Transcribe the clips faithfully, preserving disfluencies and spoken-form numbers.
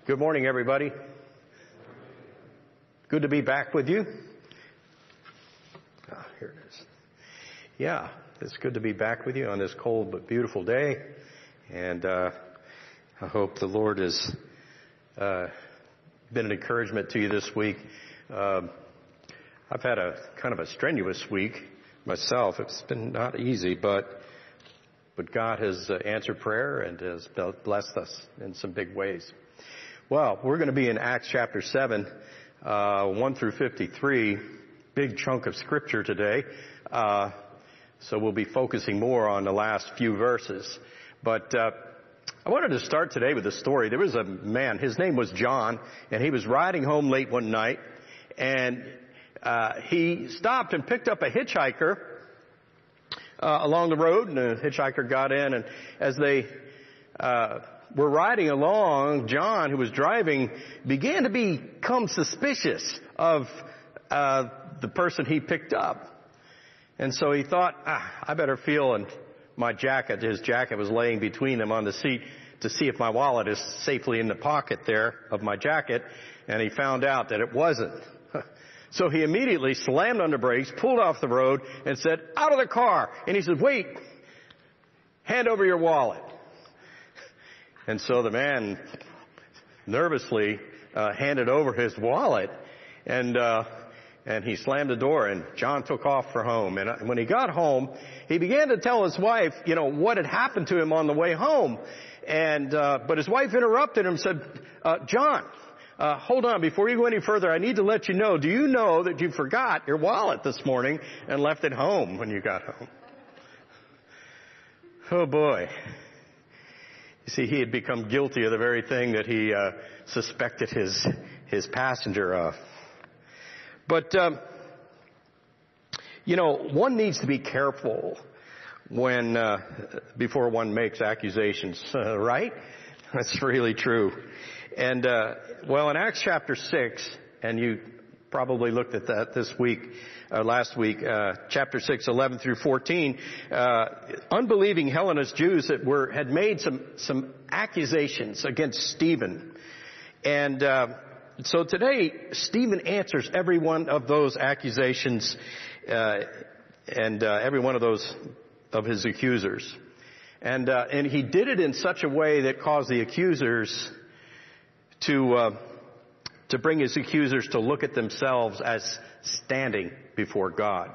Good morning, everybody. Good to be back with you. Ah, here it is. Yeah, it's good to be back with you on this cold but beautiful day. And uh, I hope the Lord has uh, been an encouragement to you this week. Uh, I've had a kind of a strenuous week myself. It's been not easy, but but God has uh, answered prayer and has blessed us in some big ways. Well, we're going to be in Acts chapter seven, uh, one through fifty-three, big chunk of scripture today. Uh, so we'll be focusing more on the last few verses. But uh, I wanted to start today with a story. There was a man, his name was John, and he was riding home late one night, and uh, he stopped and picked up a hitchhiker uh, along the road, and the hitchhiker got in, and as they uh were riding along, John, who was driving, began to become suspicious of uh the person he picked up. And so he thought, ah, I better feel in my jacket. His jacket was laying between them on the seat to see if my wallet is safely in the pocket there of my jacket. And he found out that it wasn't. So he immediately slammed on the brakes, pulled off the road, and said, out of the car. And he said, wait, hand over your wallet. And so the man nervously uh, handed over his wallet, and uh, and he slammed the door, and John took off for home. And when he got home, he began to tell his wife, you know, what had happened to him on the way home. And uh, but his wife interrupted him and said, uh, John, uh, hold on, before you go any further, I need to let you know, do you know that you forgot your wallet this morning and left it home when you got home? Oh boy. You see, he had become guilty of the very thing that he uh, suspected his his passenger of. But, um, you know, one needs to be careful when uh, before one makes accusations, uh, right? That's really true. And, uh, well, in Acts chapter six, and you probably looked at that this week, uh, last week, uh, chapter six, eleven through fourteen, uh, unbelieving Hellenist Jews that were, had made some, some accusations against Stephen. And, uh, so today, Stephen answers every one of those accusations, uh, and, uh, every one of those, of his accusers. And, uh, and he did it in such a way that caused the accusers to, uh, to bring his accusers to look at themselves as standing before God.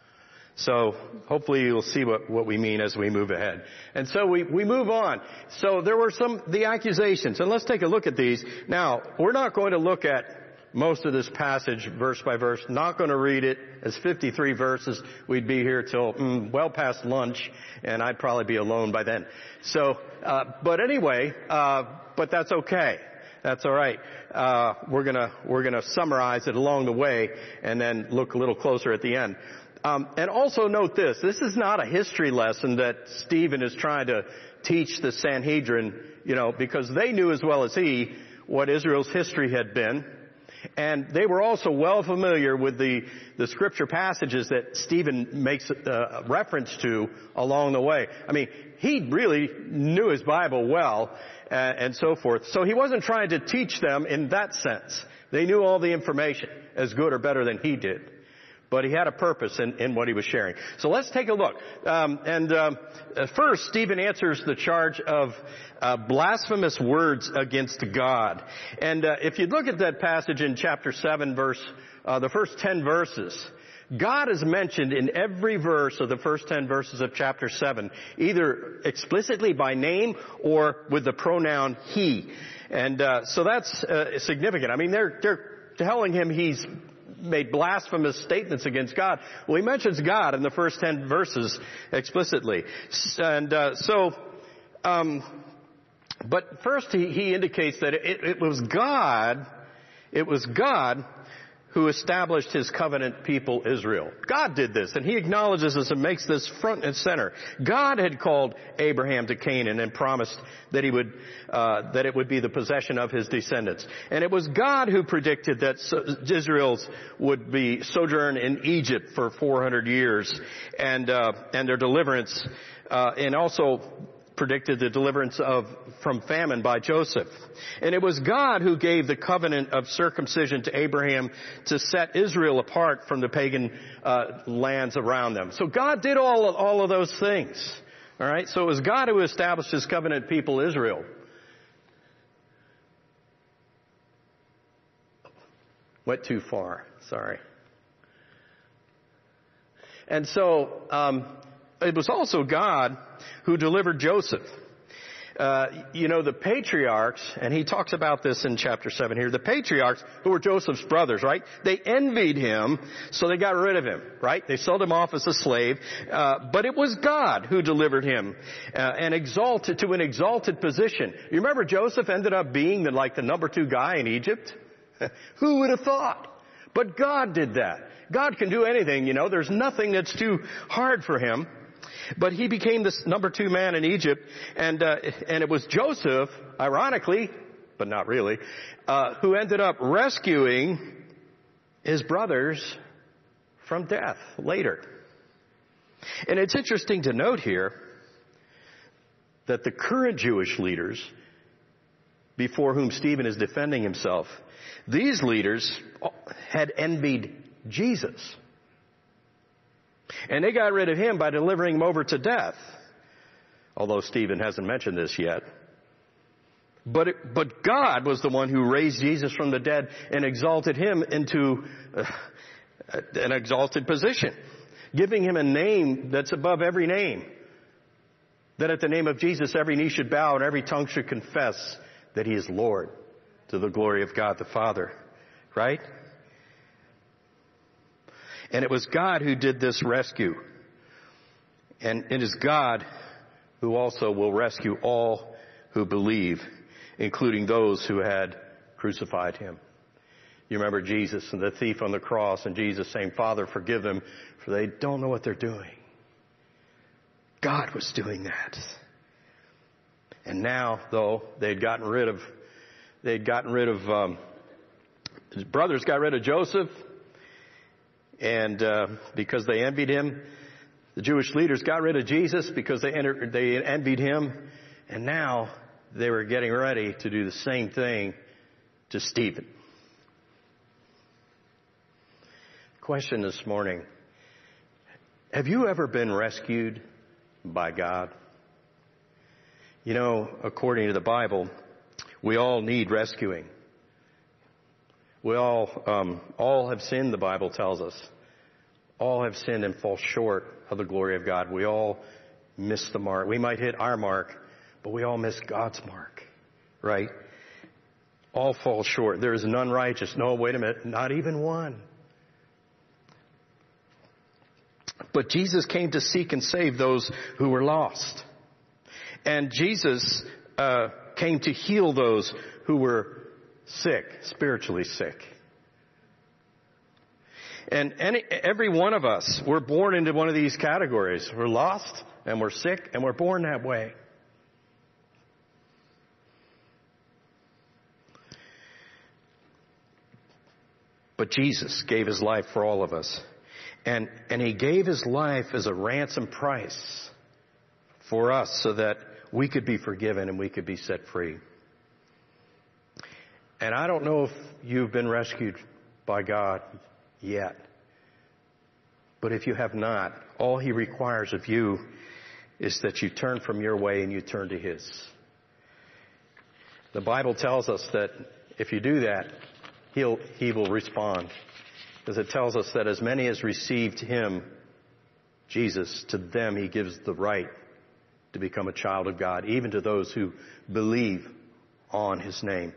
So hopefully you'll see what, what we mean as we move ahead. And so we, we move on. So there were some, the accusations, and let's take a look at these. Now, we're not going to look at most of this passage verse by verse, not going to read it as fifty-three verses. We'd be here till mm, well past lunch, and I'd probably be alone by then. So, uh, but anyway, uh, but that's okay. That's all right. Uh, we're gonna, we're gonna summarize it along the way and then look a little closer at the end. Um, and also note this. This is not a history lesson that Stephen is trying to teach the Sanhedrin, you know, because they knew as well as he what Israel's history had been. And they were also well familiar with the, the scripture passages that Stephen makes uh, reference to along the way. I mean, he really knew his Bible well, uh, and so forth. So he wasn't trying to teach them in that sense. They knew all the information as good or better than he did. But he had a purpose in, in what he was sharing. So let's take a look. Um, and um, first, Stephen answers the charge of uh, blasphemous words against God. And uh, if you look at that passage in chapter seven, verse uh, the first ten verses, God is mentioned in every verse of the first ten verses of chapter seven, either explicitly by name or with the pronoun he. And uh, so that's uh, significant. I mean, they're they're telling him he's made blasphemous statements against God. Well, he mentions God in the first ten verses explicitly. And uh, so, um, but first he, he indicates that it, it was God, it was God who established his covenant people Israel. God did this, and he acknowledges this and makes this front and center. God had called Abraham to Canaan and promised that he would, uh, that it would be the possession of his descendants. And it was God who predicted that Israel's would be sojourn in Egypt for four hundred years, and uh, and their deliverance, uh, and also predicted the deliverance of from famine by Joseph. And it was God who gave the covenant of circumcision to Abraham to set Israel apart from the pagan uh, lands around them. So God did all of, all of those things. All right? So it was God who established his covenant people, Israel. Went too far. Sorry. And so, um, it was also God who delivered Joseph. Uh, you know, the patriarchs, and he talks about this in chapter seven here, the patriarchs, who were Joseph's brothers, right? They envied him, so they got rid of him, right? They sold him off as a slave, uh, but it was God who delivered him, uh, and exalted to an exalted position. You remember Joseph ended up being the, like the number two guy in Egypt? Who would have thought? But God did that. God can do anything, you know. There's nothing that's too hard for him. But he became this number two man in Egypt, and uh, and it was Joseph, ironically, but not really, uh, who ended up rescuing his brothers from death later. And it's interesting to note here that the current Jewish leaders, before whom Stephen is defending himself, these leaders had envied Jesus. And they got rid of him by delivering him over to death. Although Stephen hasn't mentioned this yet. But it, but God was the one who raised Jesus from the dead and exalted him into uh, an exalted position. Giving him a name that's above every name. That at the name of Jesus every knee should bow and every tongue should confess that he is Lord, to the glory of God the Father. Right? And it was God who did this rescue. And it is God who also will rescue all who believe, including those who had crucified him. You remember Jesus and the thief on the cross, and Jesus saying, Father, forgive them, for they don't know what they're doing. God was doing that. And now, though, they'd gotten rid of, they'd gotten rid of, um, his brothers got rid of Joseph. And uh, because they envied him, the Jewish leaders got rid of Jesus because they entered, they envied him. And now they were getting ready to do the same thing to Stephen. Question this morning. Have you ever been rescued by God? You know, according to the Bible, we all need rescuing. We all, um, all have sinned, the Bible tells us. All have sinned and fall short of the glory of God. We all miss the mark. We might hit our mark, but we all miss God's mark, right? All fall short. There is none righteous. No, wait a minute, not even one. But Jesus came to seek and save those who were lost. And Jesus uh, came to heal those who were sick, spiritually sick. And any, every one of us, we're born into one of these categories. We're lost, and we're sick, and we're born that way. But Jesus gave his life for all of us. And, and he gave his life as a ransom price for us so that we could be forgiven and we could be set free. And I don't know if you've been rescued by God yet. But if you have not, all he requires of you is that you turn from your way and you turn to his. The Bible tells us that if you do that, he'll, he will respond. Because it tells us that as many as received him, Jesus, to them he gives the right to become a child of God, even to those who believe on his name.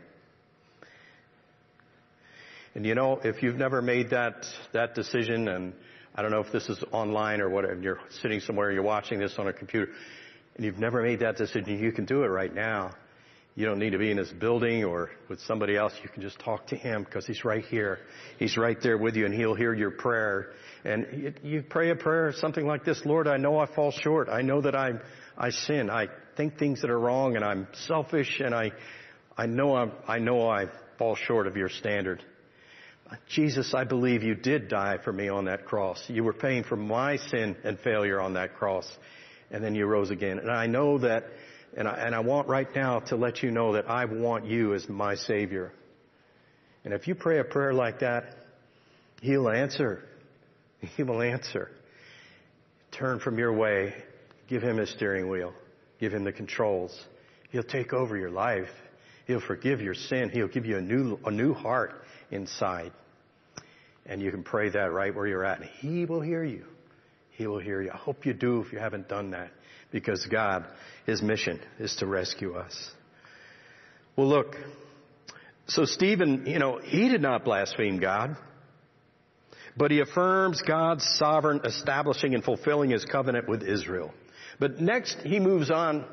And you know, if you've never made that, that decision, and I don't know if this is online or whatever, you're sitting somewhere, you're watching this on a computer, and you've never made that decision, you can do it right now. You don't need to be in this building or with somebody else. You can just talk to him because he's right here. He's right there with you, and he'll hear your prayer. And you, you pray a prayer, something like this: Lord, I know I fall short. I know that I I sin. I think things that are wrong, and I'm selfish, and I I know I'm, I know I fall short of your standard. Jesus, I believe you did die for me on that cross. You were paying for my sin and failure on that cross, and then you rose again. And I know that And I, and I want right now to let you know that I want you as my Savior. And if you pray a prayer like that, He'll answer. He will answer. Turn from your way. Give Him His steering wheel. Give Him the controls. He'll take over your life. He'll forgive your sin. He'll give you a new, a new heart inside. And you can pray that right where you're at. And He will hear you. He will hear you. I hope you do if you haven't done that. Because God, His mission is to rescue us. Well, look. So Stephen, you know, he did not blaspheme God. But he affirms God's sovereign establishing and fulfilling His covenant with Israel. But next he moves on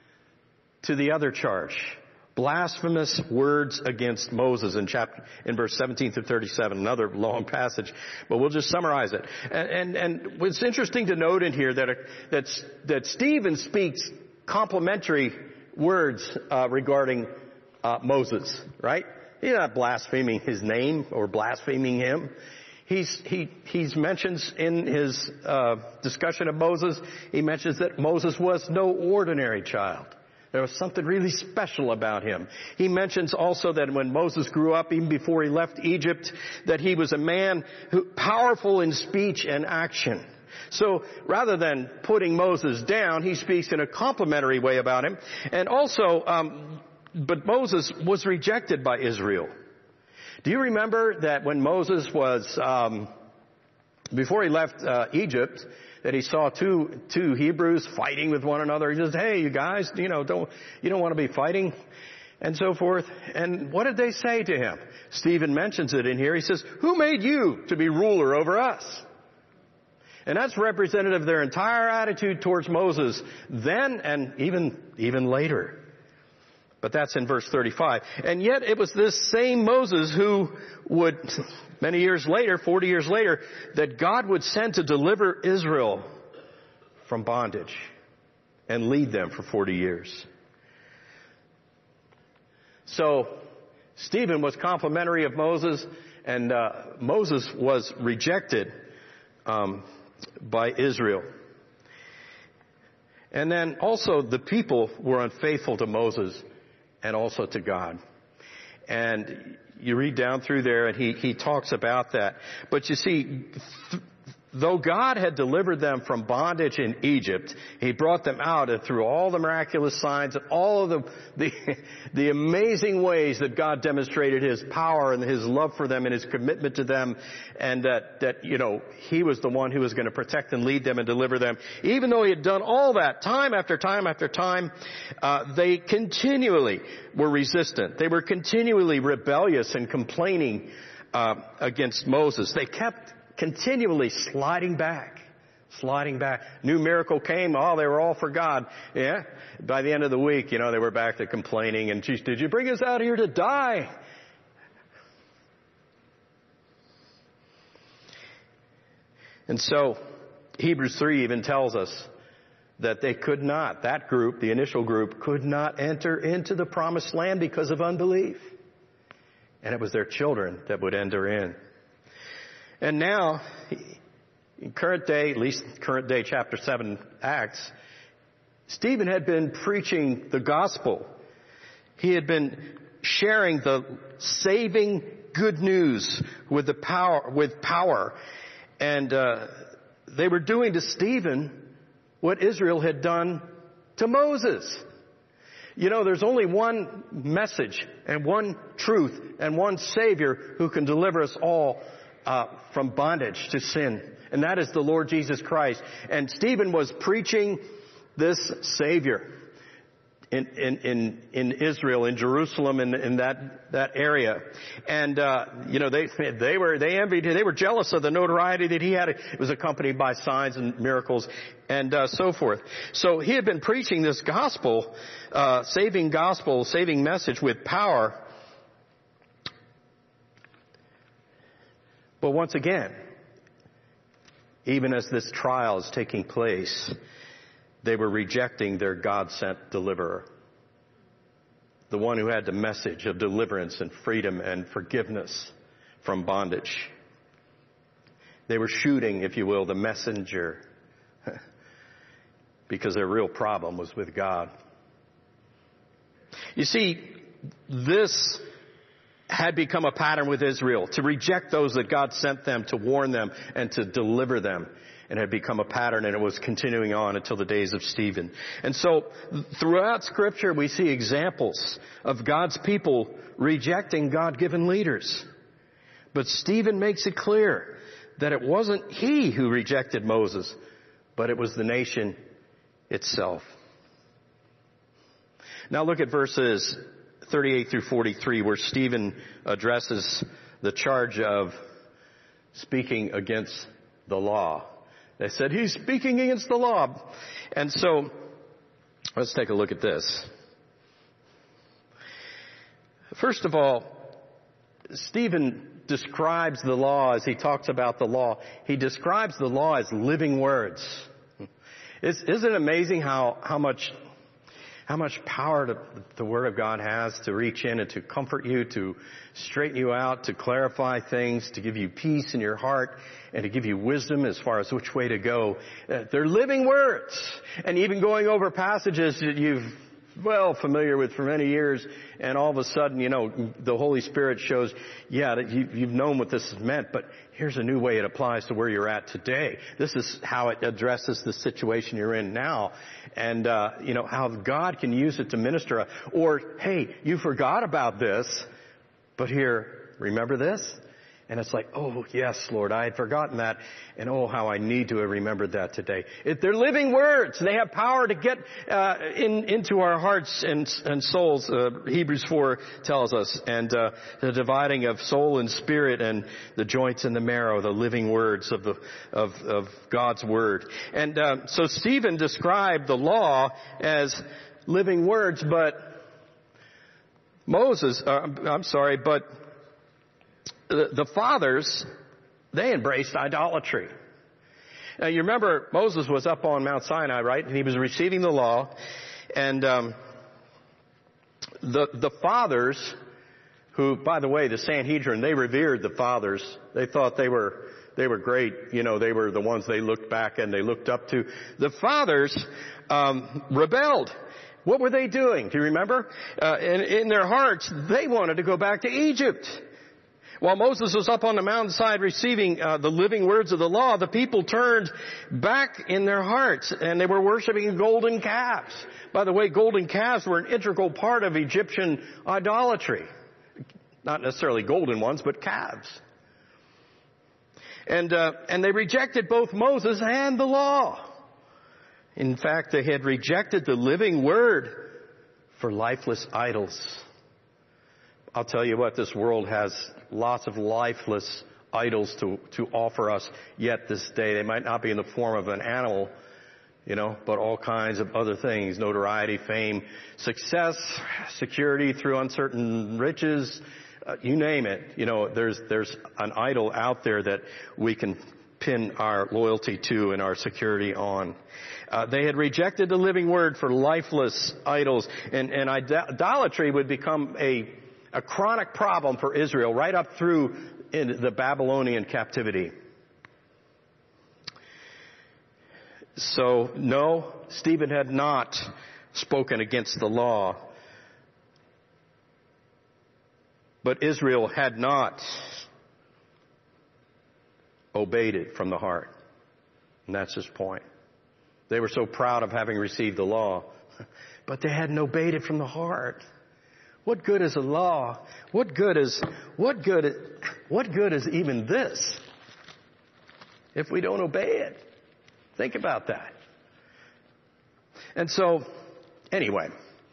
to the other charge. Blasphemous words against Moses in chapter, in verse seventeen through thirty-seven, another long passage, but we'll just summarize it. And, and, and it's interesting to note in here that, that, that Stephen speaks complimentary words, uh, regarding, uh, Moses, right? He's not blaspheming his name or blaspheming him. He's, he, he's mentions in his, uh, discussion of Moses, he mentions that Moses was no ordinary child. There was something really special about him. He mentions also that when Moses grew up, even before he left Egypt, that he was a man who, powerful in speech and action. So rather than putting Moses down, he speaks in a complimentary way about him. And also, um, but Moses was rejected by Israel. Do you remember that when Moses was, um, before he left uh, Egypt, that he saw two two Hebrews fighting with one another? He says, "Hey, you guys, you know, don't you don't want to be fighting," and so forth. And what did they say to him? Stephen mentions it in here. He says, "Who made you to be ruler over us?" And that's representative of their entire attitude towards Moses then and even even later. But that's in verse thirty-five. And yet it was this same Moses who would, many years later, forty years later, that God would send to deliver Israel from bondage and lead them for forty years. So Stephen was complimentary of Moses, and uh, Moses was rejected um, by Israel. And then also the people were unfaithful to Moses and also to God. And you read down through there and he, he talks about that. But you see, th- though God had delivered them from bondage in Egypt, He brought them out and through all the miraculous signs and all of the, the, the amazing ways that God demonstrated His power and His love for them and His commitment to them, and that, that, you know, He was the one who was going to protect and lead them and deliver them. Even though He had done all that time after time after time, uh, they continually were resistant. They were continually rebellious and complaining, uh, against Moses. They kept continually sliding back, sliding back. New miracle came. Oh, they were all for God. Yeah. By the end of the week, you know, they were back to complaining. And, geez, did you bring us out here to die? And so Hebrews three even tells us that they could not, that group, the initial group, could not enter into the promised land because of unbelief. And it was their children that would enter in. And now, in current day, at least current day chapter seven Acts, Stephen had been preaching the gospel. He had been sharing the saving good news with the power, with power. And uh, they were doing to Stephen what Israel had done to Moses. You know, there's only one message and one truth and one Savior who can deliver us all Uh, from bondage to sin. And that is the Lord Jesus Christ. And Stephen was preaching this Savior in, in, in, in Israel, in Jerusalem, in, in that, that area. And, uh, you know, they, they were, they envied, they were jealous of the notoriety that he had. It was accompanied by signs and miracles and, uh, so forth. So he had been preaching this gospel, uh, saving gospel, saving message with power. But once again, even as this trial is taking place, they were rejecting their God-sent deliverer, the one who had the message of deliverance and freedom and forgiveness from bondage. They were shooting, if you will, the messenger because their real problem was with God. You see, this had become a pattern with Israel, to reject those that God sent them, to warn them, and to deliver them. And it had become a pattern, and it was continuing on until the days of Stephen. And so, throughout Scripture, we see examples of God's people rejecting God-given leaders. But Stephen makes it clear that it wasn't he who rejected Moses, but it was the nation itself. Now look at verses thirty-eight through forty-three, where Stephen addresses the charge of speaking against the law. They said, he's speaking against the law. And so, let's take a look at this. First of all, Stephen describes the law as he talks about the law. He describes the law as living words. Isn't it amazing how, how much How much power to, the Word of God has to reach in and to comfort you, to straighten you out, to clarify things, to give you peace in your heart, and to give you wisdom as far as which way to go. Uh, they're living words. And even going over passages that you've well familiar with for many years, and all of a sudden, you know, the Holy Spirit shows, yeah, that you, you've known what this has meant, but here's a new way it applies to where you're at today. This is how it addresses the situation you're in now, and uh, you know how God can use it to minister. Or, hey, you forgot about this, but here, remember this? And it's like, oh, yes, Lord, I had forgotten that. And oh, how I need to have remembered that today. It, they're living words. They have power to get uh, in, into our hearts and, and souls. Uh, Hebrews four tells us. And uh, the dividing of soul and spirit and the joints and the marrow, the living words of, the, of, of God's Word. And uh, so Stephen described the law as living words, but Moses, uh, I'm sorry, but the fathers, they embraced idolatry. Now, you remember Moses was up on Mount Sinai, right? And he was receiving the law. And um, the the fathers, who, by the way, the Sanhedrin, they revered the fathers. They thought they were they were great. You know, they were the ones they looked back and they looked up to. The fathers um, rebelled. What were they doing? Do you remember? Uh, in, in their hearts, they wanted to go back to Egypt. While Moses was up on the mountainside receiving uh, the living words of the law, the people turned back in their hearts and they were worshiping golden calves. By the way, golden calves were an integral part of Egyptian idolatry. Not necessarily golden ones, but calves. And, uh, and they rejected both Moses and the law. In fact, they had rejected the living word for lifeless idols. I'll tell you what, this world has lots of lifeless idols to, to offer us yet this day. They might not be in the form of an animal, you know, but all kinds of other things. Notoriety, fame, success, security through uncertain riches, uh, you name it. You know, there's, there's an idol out there that we can pin our loyalty to and our security on. Uh, they had rejected the living word for lifeless idols, and, and idolatry would become a A chronic problem for Israel right up through in the Babylonian captivity. So, no, Stephen had not spoken against the law. But Israel had not obeyed it from the heart. And that's his point. They were so proud of having received the law, but they hadn't obeyed it from the heart. What good is a law? What good is, what good, what good is even this if we don't obey it? Think about that. And so, anyway,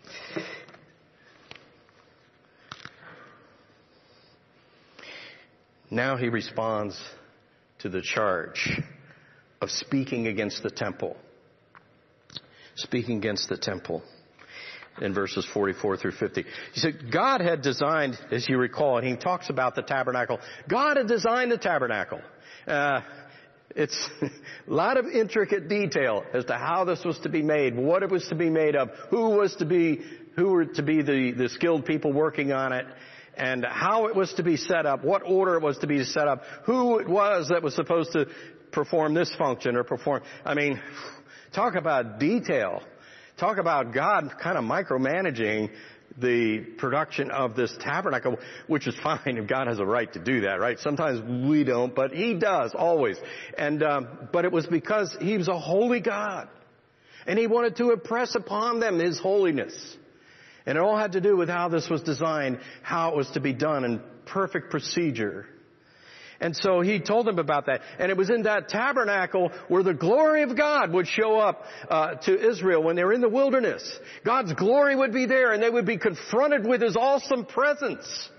now he responds to the charge of speaking against the temple. Speaking against the temple. In verses forty-four through fifty. He said, God had designed, as you recall, and he talks about the tabernacle. God had designed the tabernacle. Uh, it's a lot of intricate detail as to how this was to be made, what it was to be made of, who was to be, who were to be the, the skilled people working on it, and how it was to be set up, what order it was to be set up, who it was that was supposed to perform this function or perform. I mean, talk about detail. Talk about God kind of micromanaging the production of this tabernacle, which is fine, and God has a right to do that, right? Sometimes we don't, but He does, always. And, um, but it was because He was a holy God. And He wanted to impress upon them His holiness. And it all had to do with how this was designed, how it was to be done in perfect procedure. And so He told them about that. And it was in that tabernacle where the glory of God would show up uh, to Israel when they were in the wilderness. God's glory would be there, and they would be confronted with His awesome presence.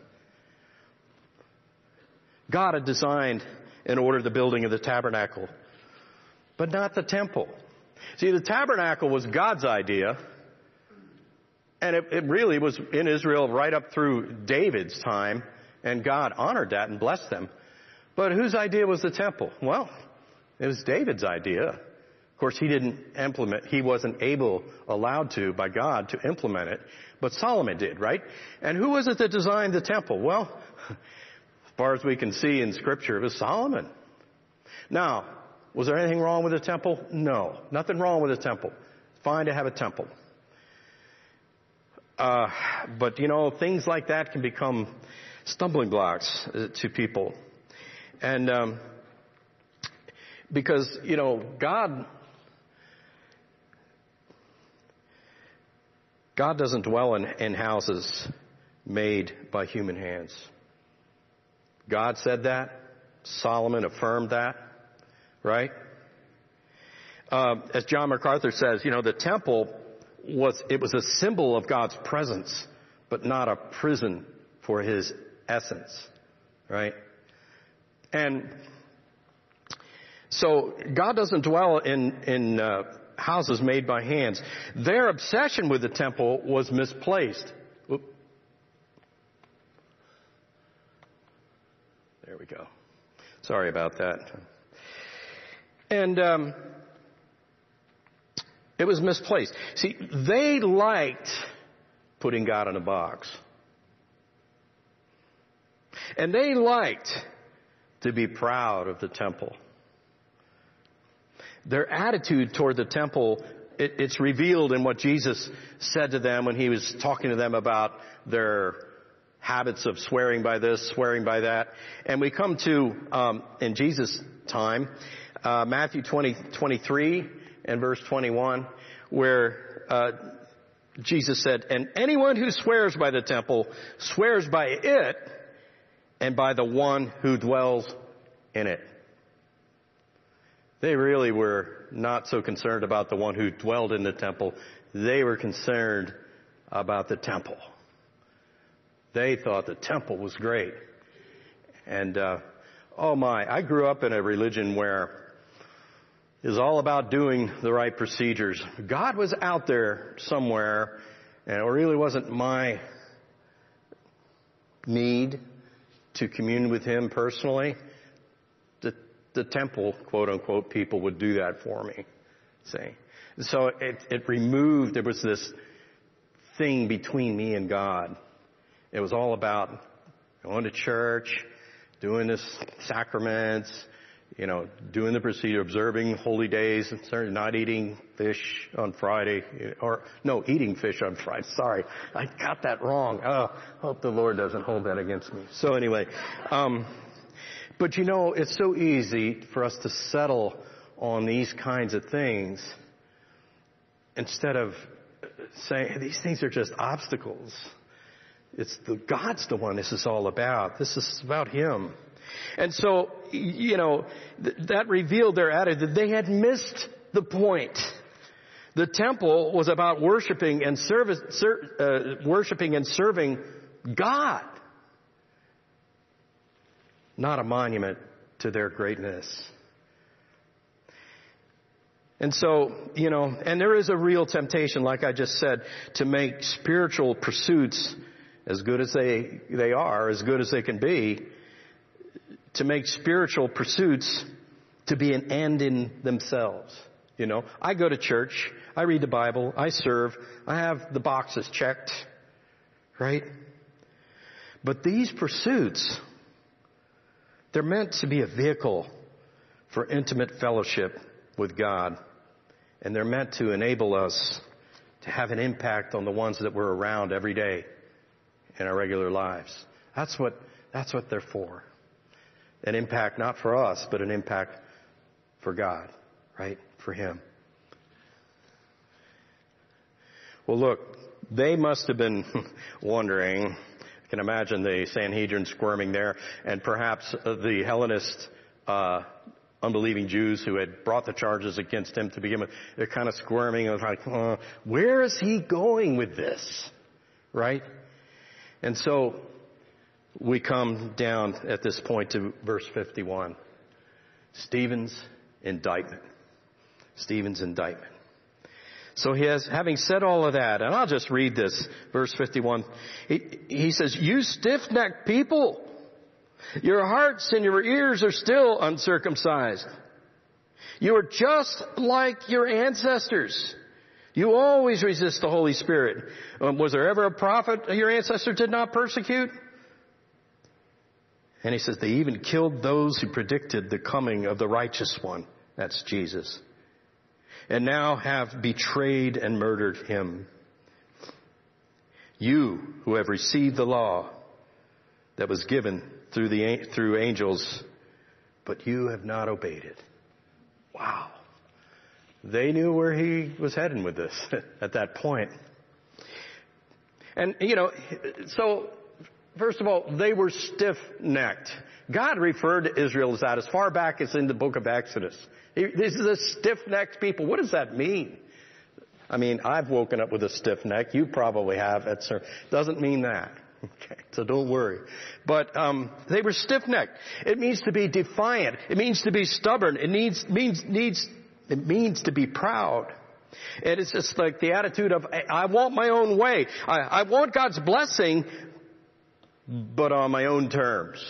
God had designed and ordered the building of the tabernacle, but not the temple. See, the tabernacle was God's idea, and it, it really was in Israel right up through David's time, and God honored that and blessed them. But whose idea was the temple? Well, it was David's idea. Of course, he didn't implement, he wasn't able, allowed to, by God, to implement it, but Solomon did, right? And who was it that designed the temple? Well, as far as we can see in Scripture, it was Solomon. Now, was there anything wrong with the temple? No, nothing wrong with the temple. It's fine to have a temple. Uh, but, you know, things like that can become stumbling blocks uh, to people. And um, because, you know, God, God doesn't dwell in, in houses made by human hands. God said that. Solomon affirmed that. Right? Uh, as John MacArthur says, you know, the temple was, it was a symbol of God's presence, but not a prison for His essence. Right? And so God doesn't dwell in, in uh, houses made by hands. Their obsession with the temple was misplaced. Oop. There we go. Sorry about that. And um, it was misplaced. See, they liked putting God in a box. And they liked to be proud of the temple. Their attitude toward the temple, it, it's revealed in what Jesus said to them when He was talking to them about their habits of swearing by this, swearing by that. And we come to, um, in Jesus' time, uh, Matthew twenty, twenty-three and verse twenty-one, where uh, Jesus said, "And anyone who swears by the temple swears by it, and by the one who dwells in it." They really were not so concerned about the one who dwelled in the temple. They were concerned about the temple. They thought the temple was great. And, uh, oh my, I grew up in a religion where it was all about doing the right procedures. God was out there somewhere, and it really wasn't my need to commune with Him personally. The, the temple, quote unquote, people would do that for me. See? So it, it removed, there was this thing between me and God. It was all about going to church, doing the sacraments, you know, doing the procedure, observing holy days, and not eating fish on Friday, or no, eating fish on Friday. Sorry, I got that wrong. Oh, hope the Lord doesn't hold that against me. So anyway, um, but you know, it's so easy for us to settle on these kinds of things instead of saying these things are just obstacles. It's the God's the one this is all about. This is about Him. And so, you know, th- that revealed their attitude. They had missed the point. The temple was about worshiping and service, ser- uh, worshiping and serving God, not a monument to their greatness. And so, you know, and there is a real temptation, like I just said, to make spiritual pursuits, as good as they, they are, as good as they can be, to make spiritual pursuits to be an end in themselves. You know, I go to church, I read the Bible, I serve, I have the boxes checked, right? But these pursuits, they're meant to be a vehicle for intimate fellowship with God. And they're meant to enable us to have an impact on the ones that we're around every day in our regular lives. That's what, that's what they're for. An impact not for us, but an impact for God, right? For Him. Well, look, they must have been wondering. I can imagine the Sanhedrin squirming there, and perhaps the Hellenist uh unbelieving Jews who had brought the charges against him to begin with. They're kind of squirming and like, uh, where is he going with this? Right? And so we come down at this point to verse fifty-one. Stephen's indictment. Stephen's indictment. So he has, having said all of that, and I'll just read this, verse fifty-one. He, he says, you stiff-necked people, your hearts and your ears are still uncircumcised. You are just like your ancestors. You always resist the Holy Spirit. Um, was there ever a prophet your ancestor did not persecute? And he says they even killed those who predicted the coming of the righteous one. That's Jesus. And now have betrayed and murdered him. You who have received the law that was given through the through angels, but you have not obeyed it. Wow. They knew where he was heading with this at that point. And, you know, so, first of all, they were stiff-necked. God referred to Israel as that as far back as in the book of Exodus. He, this is a stiff-necked people. What does that mean? I mean, I've woken up with a stiff neck. You probably have. It doesn't mean that. Okay, so don't worry. But um they were stiff-necked. It means to be defiant. It means to be stubborn. It needs means needs it means to be proud. And it's just like the attitude of, I want my own way. I, I want God's blessing, but on my own terms.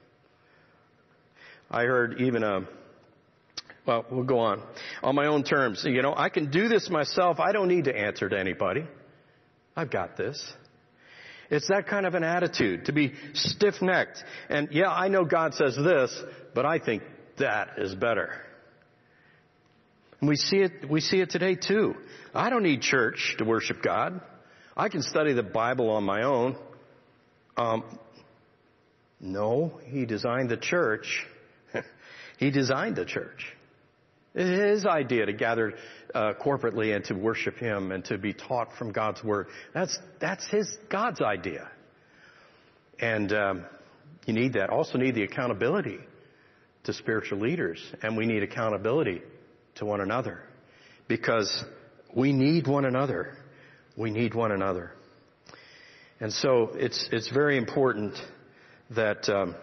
I heard even a, well, we'll go on. On my own terms. You know, I can do this myself. I don't need to answer to anybody. I've got this. It's that kind of an attitude, to be stiff-necked. And yeah, I know God says this, but I think that is better. And we see it, we see it today too. I don't need church to worship God. I can study the Bible on my own. Um, no, He designed the church. He designed the church. It's His idea to gather uh, corporately and to worship Him and to be taught from God's Word. That's that's His God's idea. And um, you need that. Also need the accountability to spiritual leaders, and we need accountability to one another, because we need one another. We need one another. And so it's it's very important that um,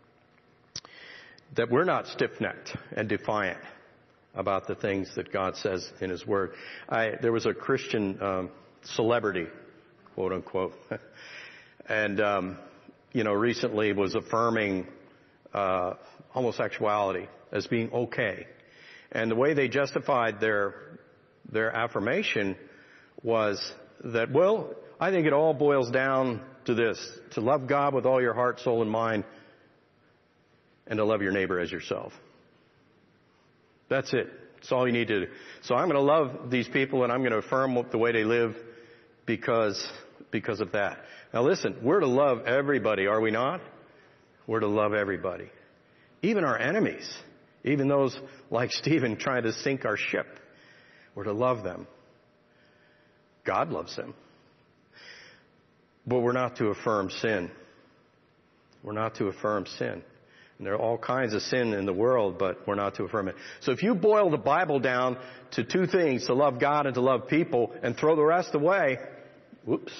that we're not stiff-necked and defiant about the things that God says in His Word. I, there was a Christian um, celebrity, quote unquote, and um, you know, recently was affirming uh, homosexuality as being okay, and the way they justified their their affirmation was that, well, I think it all boils down to this: to love God with all your heart, soul, and mind, and to love your neighbor as yourself. That's it. That's all you need to do. So I'm going to love these people, and I'm going to affirm the way they live because, because of that. Now listen, we're to love everybody, are we not? We're to love everybody. Even our enemies. Even those like Stephen trying to sink our ship. We're to love them. God loves them. But we're not to affirm sin. We're not to affirm sin. And there are all kinds of sin in the world, but we're not to affirm it. So if you boil the Bible down to two things, to love God and to love people, and throw the rest away, whoops,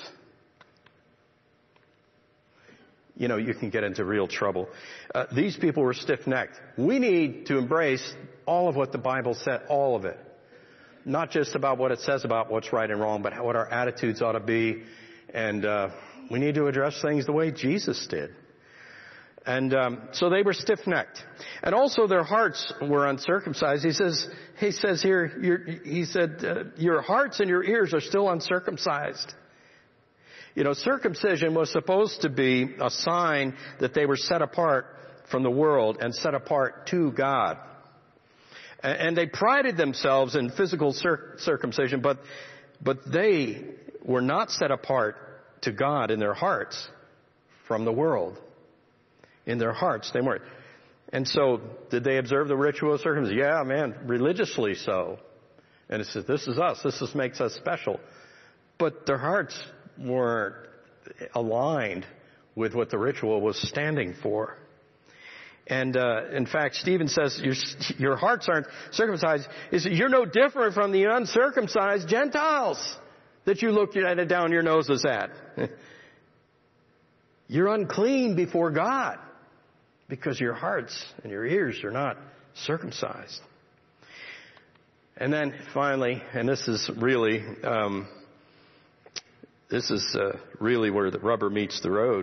you know, you can get into real trouble. Uh, these people were stiff-necked. We need to embrace all of what the Bible said, all of it. Not just about what it says about what's right and wrong, but what our attitudes ought to be. And uh, we need to address things the way Jesus did. And um, so they were stiff-necked, and also their hearts were uncircumcised. He says, he says here, you're, he said, uh, your hearts and your ears are still uncircumcised. You know, circumcision was supposed to be a sign that they were set apart from the world and set apart to God. And they prided themselves in physical cir- circumcision, but But they were not set apart to God in their hearts from the world. In their hearts, they weren't. And so, did they observe the ritual of circumcision? Yeah, man, religiously so. And it says, this is us. This is, makes us special. But their hearts weren't aligned with what the ritual was standing for. And uh, in fact, Stephen says, your, your hearts aren't circumcised. He says, you're no different from the uncircumcised Gentiles that you look at it down your noses at. You're unclean before God because your hearts and your ears are not circumcised. And then finally, and this is really, um, this is uh, really where the rubber meets the road.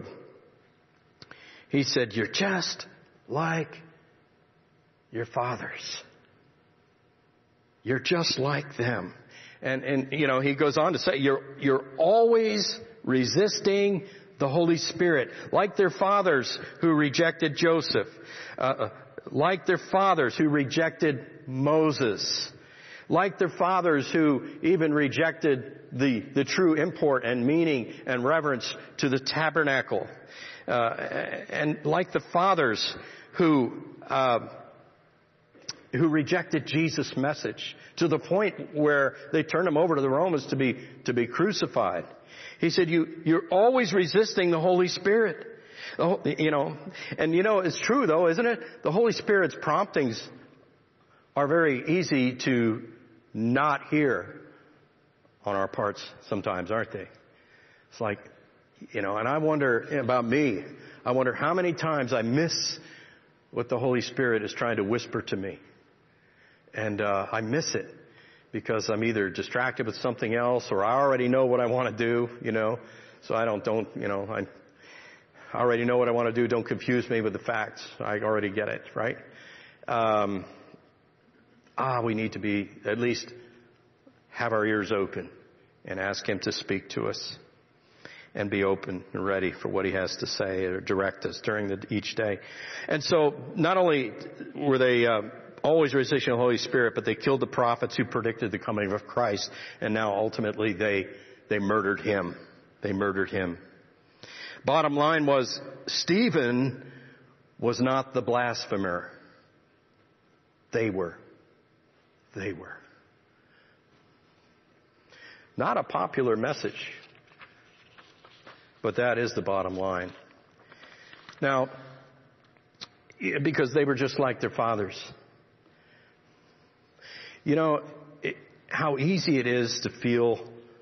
He said, you're just like your fathers. You're just like them. And, and, you know, he goes on to say, you're, you're always resisting the Holy Spirit, like their fathers who rejected Joseph, uh, like their fathers who rejected Moses, like their fathers who even rejected the, the true import and meaning and reverence to the tabernacle, uh, and like the fathers who, uh, who rejected Jesus' message to the point where they turned him over to the Romans to be, to be crucified. He said, you, you're always resisting the Holy Spirit. Oh, you know, and you know, it's true though, isn't it? The Holy Spirit's promptings are very easy to not hear on our parts sometimes, aren't they? It's like, you know, and I wonder about me. I wonder how many times I miss what the Holy Spirit is trying to whisper to me. And uh, I miss it because I'm either distracted with something else or I already know what I want to do, you know. So I don't, don't, you know, I, I already know what I want to do. Don't confuse me with the facts. I already get it, right? Um, ah, we need to be, at least have our ears open and ask him to speak to us and be open and ready for what he has to say or direct us during the, each day. And so not only were they uh, always resisting the Holy Spirit, but they killed the prophets who predicted the coming of Christ. And now ultimately they, they murdered him. They murdered him. Bottom line was, Stephen was not the blasphemer. They were. They were. Not a popular message, but that is the bottom line. Now, because they were just like their fathers. You know, it, how easy it is to feel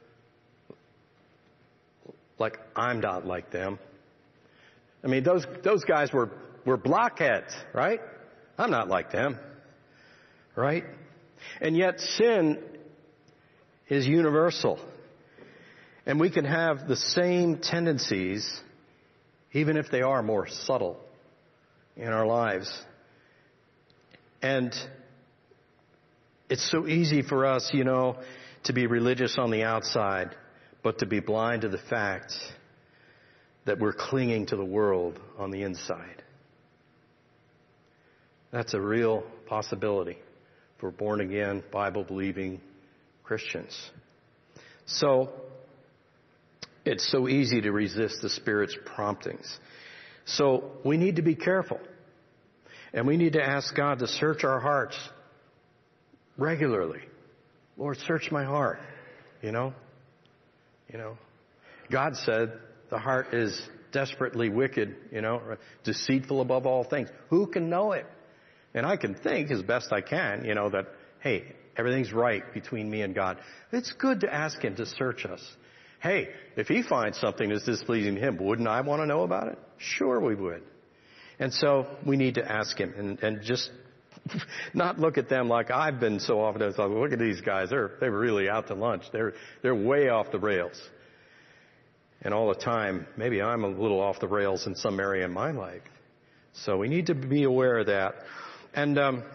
like I'm not like them. I mean, those those guys were, were blockheads, right? I'm not like them, right? And yet sin is universal. And we can have the same tendencies, even if they are more subtle in our lives. And it's so easy for us, you know, to be religious on the outside, but to be blind to the fact that we're clinging to the world on the inside. That's a real possibility for born-again, Bible-believing Christians. So, it's so easy to resist the Spirit's promptings. So, we need to be careful. And we need to ask God to search our hearts regularly. Lord, search my heart. You know? You know? God said the heart is desperately wicked, you know, deceitful above all things. Who can know it? And I can think as best I can, you know, that, hey, everything's right between me and God. It's good to ask him to search us. Hey, if he finds something that's displeasing to him, wouldn't I want to know about it? Sure we would. And so we need to ask him and, and just not look at them like I've been so often. I thought, look at these guys. They're, they're really out to lunch. They're, they're way off the rails. And all the time, maybe I'm a little off the rails in some area in my life. So we need to be aware of that. And, um,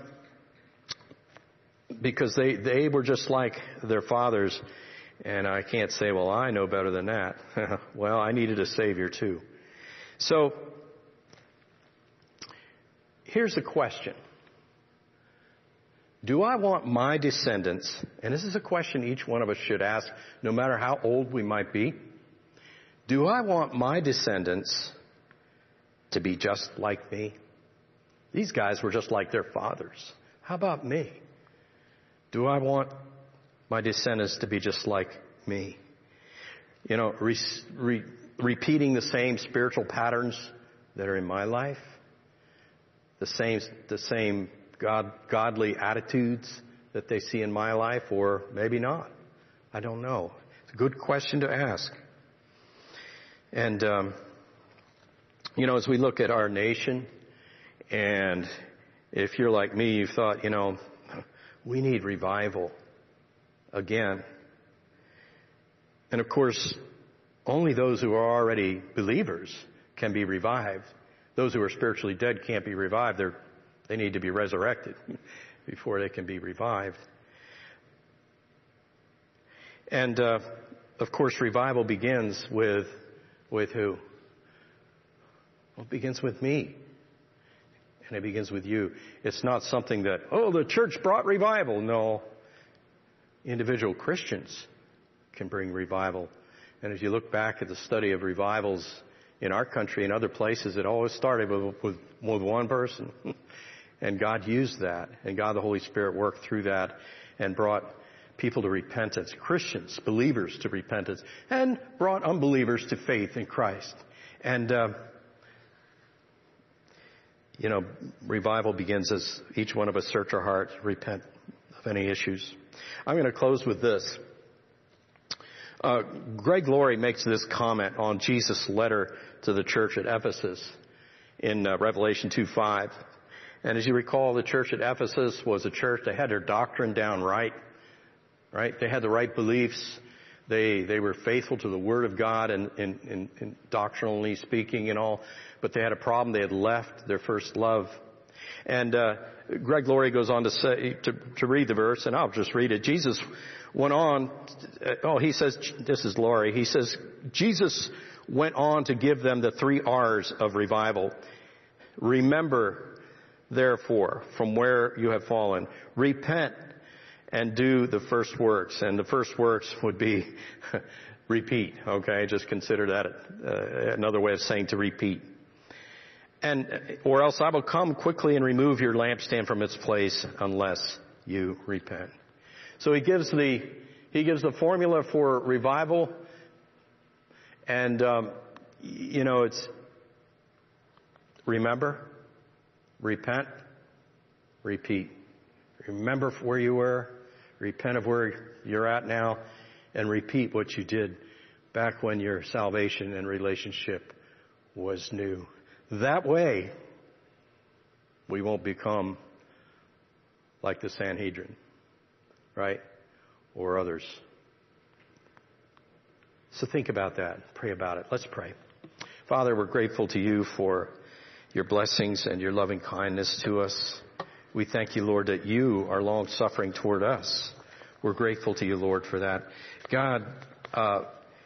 because they, they were just like their fathers. And I can't say, well, I know better than that. Well, I needed a Savior too. So, here's the question. Do I want my descendants, and this is a question each one of us should ask, no matter how old we might be, do I want my descendants to be just like me? These guys were just like their fathers. How about me? Do I want my descendants to be just like me? You know, re- re- repeating the same spiritual patterns that are in my life, the same, the same God, godly attitudes that they see in my life, or maybe not. I don't know. It's a good question to ask. And, um, you know, as we look at our nation, and if you're like me, you've thought, you know, we need revival again. And of course, only those who are already believers can be revived. Those who are spiritually dead can't be revived. They're, they need to be resurrected before they can be revived. And, uh, of course, revival begins with, with who? Well, it begins with me. And it begins with you. It's not something that, oh, the church brought revival. No. Individual Christians can bring revival. And as you look back at the study of revivals in our country and other places, it always started with, with, with one person. And God used that. And God, the Holy Spirit, worked through that and brought people to repentance, Christians, believers to repentance, and brought unbelievers to faith in Christ. And, uh, you know, revival begins as each one of us search our hearts, repent of any issues. I'm going to close with this. Uh, Greg Laurie makes this comment on Jesus' letter to the church at Ephesus in uh, Revelation two five. And as you recall, the church at Ephesus was a church that had their doctrine down right, right? They had the right beliefs. They they were faithful to the Word of God and in, in, in doctrinally speaking and all. But they had a problem. They had left their first love. And uh, Greg Laurie goes on to say to, to read the verse, and I'll just read it. Jesus went on. Oh, he says, this is Laurie. He says, Jesus went on to give them the three R's of revival. Remember, therefore, from where you have fallen. Repent and do the first works. And the first works would be repeat. Okay, just consider that uh, another way of saying to repeat. And, or else I will come quickly and remove your lampstand from its place unless you repent. So he gives the, he gives the formula for revival. And, um, you know, it's remember, repent, repeat. Remember where you were, repent of where you're at now, and repeat what you did back when your salvation and relationship was new. That way, we won't become like the Sanhedrin, right? Or others. So think about that. Pray about it. Let's pray. Father, we're grateful to you for your blessings and your loving kindness to us. We thank you, Lord, that you are long-suffering toward us. We're grateful to you, Lord, for that. God, uh,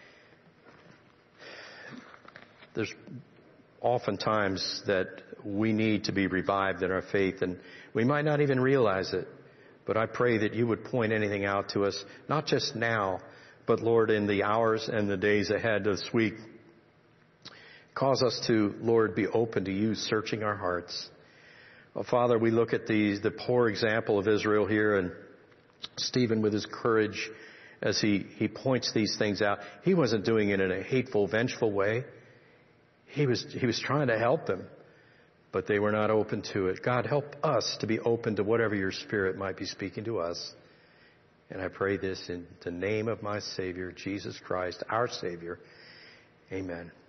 there's oftentimes that we need to be revived in our faith, and we might not even realize it. But I pray that you would point anything out to us, not just now, but Lord, in the hours and the days ahead this week. Cause us to, Lord, be open to you searching our hearts. Oh, Father, we look at these, the poor example of Israel here, and Stephen with his courage as he, he points these things out. He wasn't doing it in a hateful, vengeful way. He was, he was trying to help them, but they were not open to it. God, help us to be open to whatever your Spirit might be speaking to us. And I pray this in the name of my Savior, Jesus Christ, our Savior. Amen.